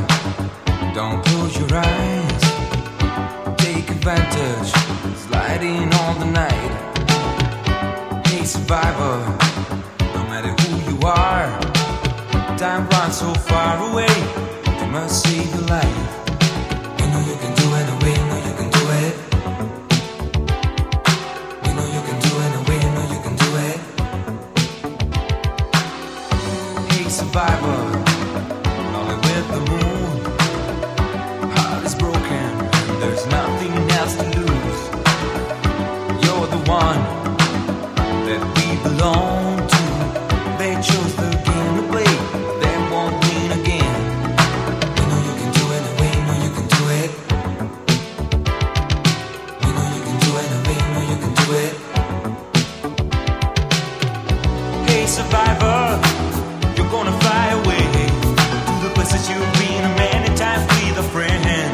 Don't close your eyes. Take advantage. Sliding all the night. Hey survivor, no matter who you are, time runs so far away. You must save your life. You know you can do it, you know you can do it. You know you can do it, you know you can do it. Hey survivor, lonely with the moon. Heart is broken, there's nothing else to lose. You're the one that we belong to. They chose the game to play, they won't win again. You know you can do it, you know you can do it. You know you can do it, you know you can do it. Hey survivor, you're gonna fly away to the places you've been many times with a friend.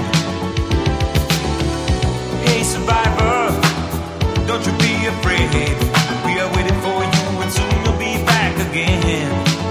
Hey survivor, don't you be afraid. We are waiting for you and soon you'll be back again.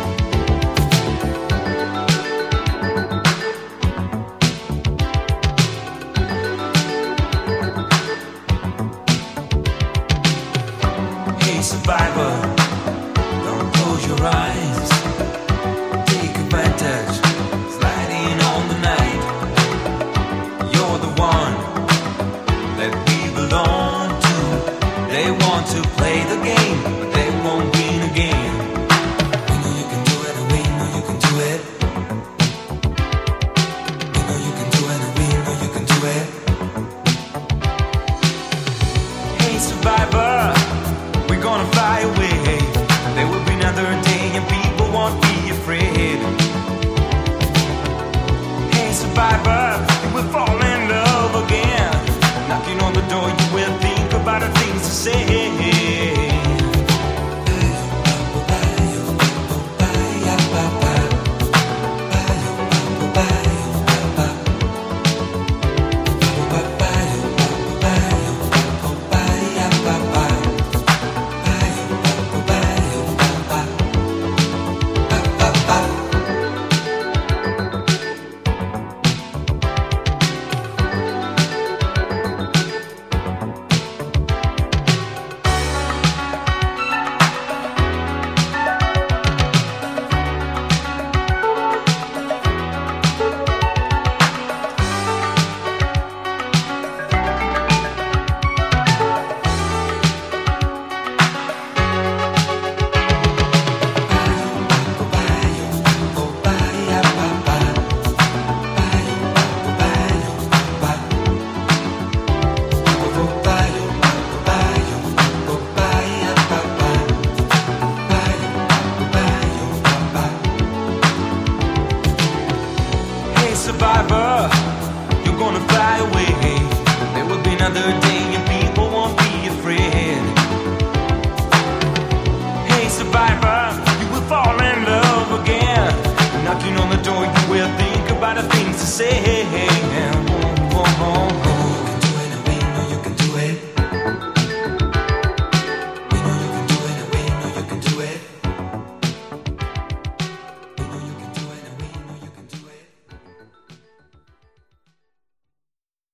Hey survivor, don't close your eyes. Take advantage, sliding on the night. You're the one that we belong to. They want to play the game, but they won't win again. You know you can do it, and we know you can do it. You know you can do it, and we know you can do it. Hey survivor, we're gonna fly away. There will be another day and people won't be afraid. Hey survivor, you will fall in love again. Knocking on the door, you will think about the things to say. Survivor, you're gonna fly away. There will be another day and people won't be afraid. Hey survivor, you will fall in love again. Knocking on the door, you will think about the things to say.